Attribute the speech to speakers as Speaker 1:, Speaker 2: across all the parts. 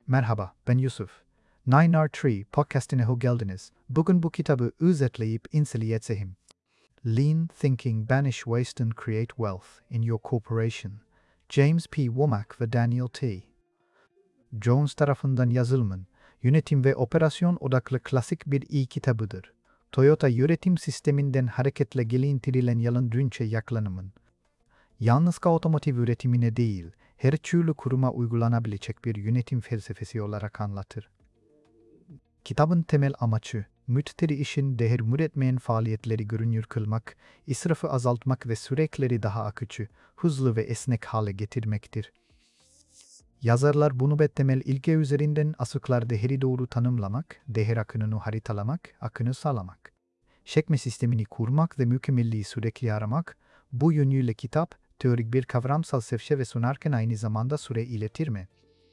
Speaker 1: Merhaba, ben Yusuf. 9R3 podcastine hoş geldiniz. Bugün bu kitabı özetleyip inceleyeceğim. Lean Thinking Banish Waste and Create Wealth in Your Corporation. James P. Womack ve Daniel T. Jones tarafından yazılmış, yönetim ve operasyon odaklı klasik bir kitabıdır. Toyota yönetim sisteminden hareketle geliştirilen yalın dünçe yaklanımın, yalnızca otomotiv üretimine değil, her türlü kuruma uygulanabilecek bir yönetim felsefesi olarak anlatır. Kitabın temel amacı, müşteri işin değer üretmeyen faaliyetleri görünür kılmak, israfı azaltmak ve süreçleri daha akıcı, hızlı ve esnek hale getirmektir. Yazarlar bunu temel ilke üzerinden açıklar değeri doğru tanımlamak, değer akınını haritalamak, akını sağlamak. Çekme sistemini kurmak ve mükemmelliği sürekli aramak, bu yönüyle kitap, teorik bir kavramsal çerçeve sunarken aynı zamanda süre iletir mi?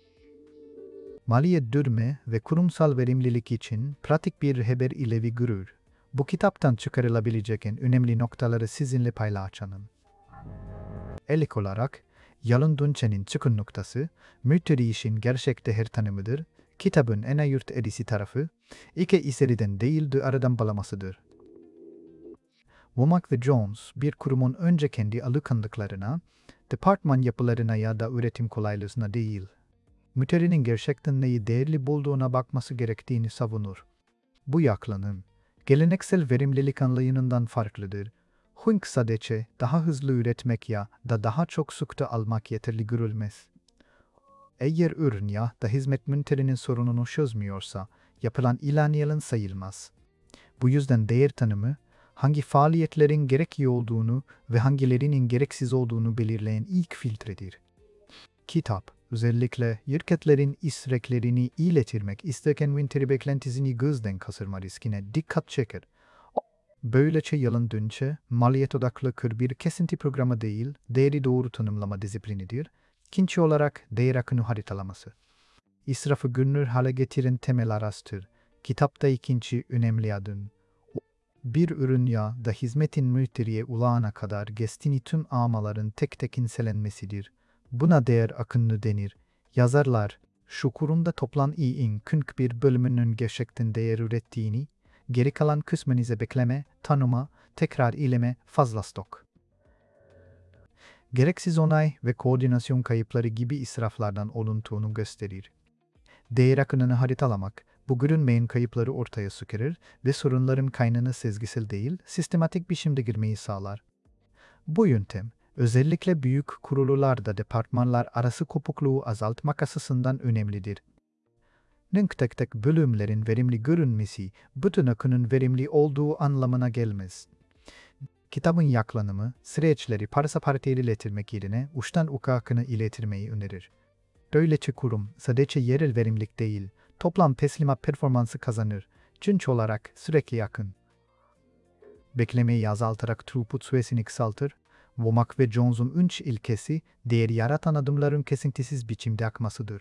Speaker 1: Maliyet düşürme ve kurumsal verimlilik için pratik bir rehber ile görür. Bu kitaptan çıkarılabilecek en önemli noktaları sizinle paylaşacağım. İlk olarak, yalın dünçenin çıkın noktası, müşteri işin gerçek değer tanımıdır. Kitabın en ayırt edici tarafı, iki içeriden değil de aradan bulamasıdır. Womack ve Jones, bir kurumun önce kendi alışkanlıklarına, departman yapılarına ya da üretim kolaylığına değil, müşterinin gerçekten neyi değerli bulduğuna bakması gerektiğini savunur. Bu yaklanım, geleneksel verimlilik anlayışından farklıdır. Çünkü sadece daha hızlı üretmek ya da daha çok sıktı almak yeterli görülmez. Eğer ürün ya da hizmet müşterinin sorununu çözmüyorsa, yapılan ilan yalan sayılmaz. Bu yüzden değer tanımı, hangi faaliyetlerin gerekli olduğunu ve hangilerinin gereksiz olduğunu belirleyen ilk filtredir. Kitap, özellikle şirketlerin isteklerini iletirmek isterken müşteri beklentisini gözden kaçırma riskine dikkat çeker. Böylece yalın dünçe, maliyet odaklı bir kesinti programı değil, değeri doğru tanımlama disiplinidir. İkinci olarak değer akını haritalaması. İsrafı görünür hale getiren temel araçtır. Kitapta ikinci önemli adım. Bir ürün ya da hizmetin müşteriye ulaşana kadar geçtiğini tüm amaların tek tek incelenmesidir. Buna değer akını denir. Yazarlar, şu kurumda toplam iyinin künk bir bölümünün gerçekten değer ürettiğini, geri kalan kısmını ise bekleme, tanıma, tekrar ileme, fazla stok. Gereksiz onay ve koordinasyon kayıpları gibi israflardan oluntuğunu gösterir. Değer akınını haritalamak, bu görünmeyen kayıpları ortaya çıkarır ve sorunların kaynağını sezgisel değil, sistematik biçimde girmeyi sağlar. Bu yöntem, özellikle büyük kuruluşlarda departmanlar arası kopukluğu azaltmak açısından önemlidir. Tek tek bölümlerin verimli görünmesi, bütün akının verimli olduğu anlamına gelmez. Kitabın yaklanımı, süreçleri parça iletirmek yerine uçtan uca akını iletirmeyi önerir. Böylece kurum, sadece yerel verimlilik değil, toplam teslimat performansı kazanır, çünkü olarak sürekli yakın. Beklemeyi azaltarak throughput süresini kısaltır, Womack ve Jones'un üç ilkesi, değer yaratan adımların kesintisiz biçimde akmasıdır.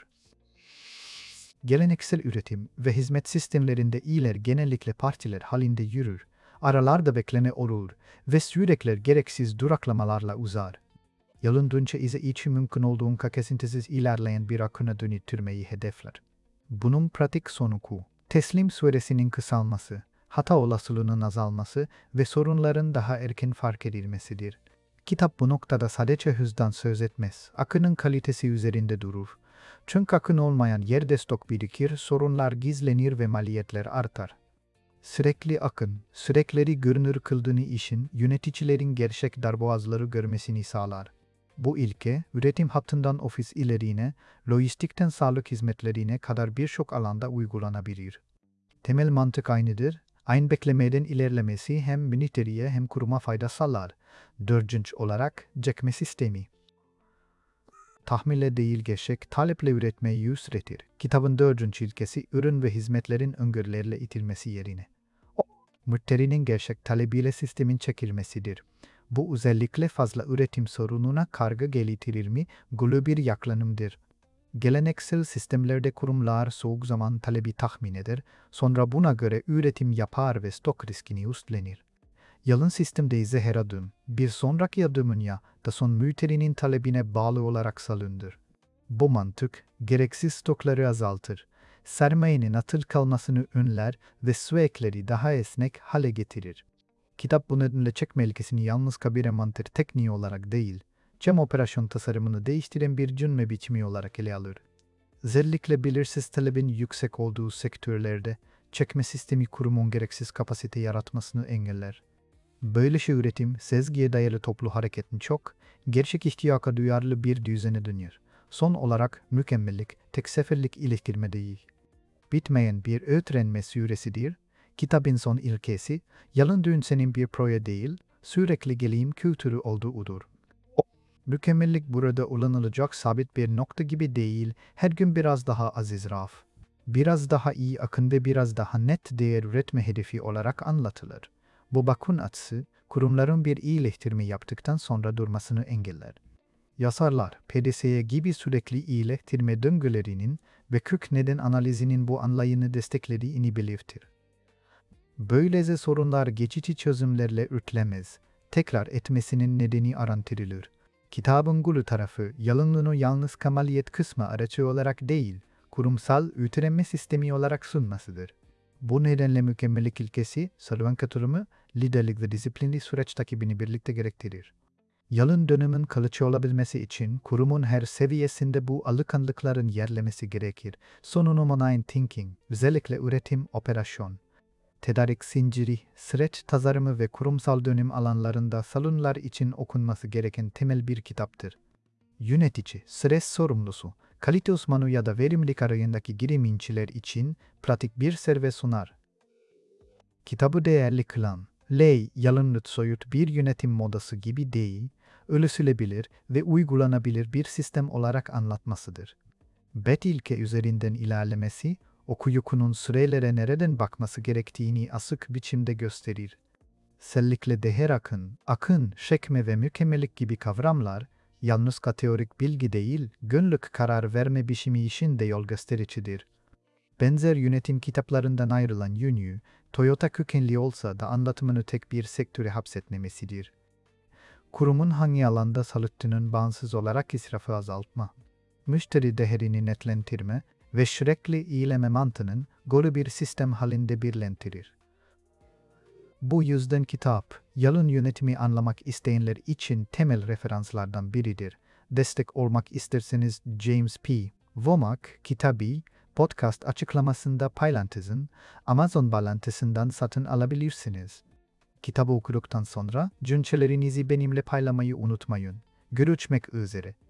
Speaker 1: Geleneksel üretim ve hizmet sistemlerinde iyiler genellikle partiler halinde yürür, aralarda bekleme olur ve süreçler gereksiz duraklamalarla uzar. Yalın dünçe ise içi mümkün olduğunca kesintisiz ilerleyen bir akına dönüştürmeyi hedefler. Bunun pratik sonucu, teslim süresinin kısalması, hata olasılığının azalması ve sorunların daha erken fark edilmesidir. Kitap bu noktada sadece hızdan söz etmez, akının kalitesi üzerinde durur. Çünkü akın olmayan yerde stok birikir, sorunlar gizlenir ve maliyetler artar. Sürekli akın, süreçleri görünür kıldığını işin yöneticilerin gerçek darboğazları görmesini sağlar. Bu ilke, üretim hattından ofis ilerine, lojistikten sağlık hizmetlerine kadar birçok alanda uygulanabilir. Temel mantık aynıdır. Aynı beklemeden ilerlemesi hem müşteriye hem kuruma fayda sağlar. Dördüncü olarak, çekme sistemi. Tahminle değil gerçek taleple üretmeyi yüzretir. Kitabın dördüncü ilkesi ürün ve hizmetlerin öngörülerle itilmesi yerine. Müşterinin gerçek talebiyle sistemin çekilmesidir. Bu özellikle fazla üretim sorununa karşı geliştirir mi bir yaklanımdır. Geleneksel sistemlerde kurumlar soğuk zaman talebi tahmin eder, sonra buna göre üretim yapar ve stok riskini üstlenir. Yalın sistemde ise her adım, bir sonraki adımın ya da son müşterinin talebine bağlı olarak salındır. Bu mantık, gereksiz stokları azaltır, sermayenin atıl kalmasını önler ve süreçleri daha esnek hale getirir. Kitap bu nedenle çekme ilkesini yalnız bir envanter tekniği olarak değil, cam operasyon tasarımını değiştiren bir cümle biçimi olarak ele alır. Özellikle belirsiz talebin yüksek olduğu sektörlerde çekme sistemi kurumun gereksiz kapasite yaratmasını engeller. Böylece üretim, sezgiye dayalı toplu hareketin çok, gerçek ihtiyaca duyarlı bir düzene dönüyor. Son olarak mükemmellik, tek seferlik iyileştirme değil. Bitmeyen bir öğrenme süresidir. Kitabın son ilkesi, yalın dünsenin bir proje değil, sürekli gelişim kültürü olduğudur. Mükemmellik burada ulanılacak sabit bir nokta gibi değil, her gün biraz daha aziz raf, biraz daha iyi akın ve biraz daha net değer üretme hedefi olarak anlatılır. Bu bakın açısı, kurumların bir iyileştirme yaptıktan sonra durmasını engeller. Yazarlar, PDS'ye gibi sürekli iyileştirme döngülerinin ve kök neden analizinin bu anlayını desteklediğini belirtir. Böylece sorunlar geçici çözümlerle örtülemez, tekrar etmesinin nedeni araştırılır. Kitabın gülü tarafı, yalınlığını yalnız kamaliyet kısmı aracı olarak değil, kurumsal öğrenme sistemi olarak sunmasıdır. Bu nedenle mükemmellik ilkesi, Saluan katılımı, liderlik ve disiplinli süreç takibini birlikte gerektirir. Yalın dönemin kalıcı olabilmesi için kurumun her seviyesinde bu alışkanlıkların yerlemesi gerekir. Sonunu thinking, özellikle üretim, operasyon, tedarik zinciri, süreç tasarımı ve kurumsal dönüm alanlarında salonlar için okunması gereken temel bir kitaptır. Yönetici, stres sorumlusu, kalite uzmanı ya da verimlilik arayındaki girişimciler için pratik bir serve sunar. Kitabı değerli kılan, Ley, yalınlık soyut bir yönetim modası gibi değil, ölçülebilir ve uygulanabilir bir sistem olarak anlatmasıdır. Bet ilke üzerinden ilerlemesi, okuyucunun sürelere nereden bakması gerektiğini asık biçimde gösterir. Özellikle değer akın, çekme ve mükemmellik gibi kavramlar, yalnız teorik bilgi değil, günlük karar verme biçimi için de yol göstericidir. Benzer yönetim kitaplarından ayrılan yönü, Toyota kökenli olsa da anlatımını tek bir sektöre hapsetmemesidir. Kurumun hangi alanda çalıştığının bağımsız olarak israfı azaltma, müşteri değerini netlendirme ve sürekli iyileme mantığının golü bir sistem halinde birleştirir. Bu yüzden kitap, yalın yönetimi anlamak isteyenler için temel referanslardan biridir. Destek olmak isterseniz James P. Womack kitabı, podcast açıklamasında paylaştığım Amazon bağlantısından satın alabilirsiniz. Kitabı okuduktan sonra düşüncelerinizi benimle paylaşmayı unutmayın. Görüşmek üzere.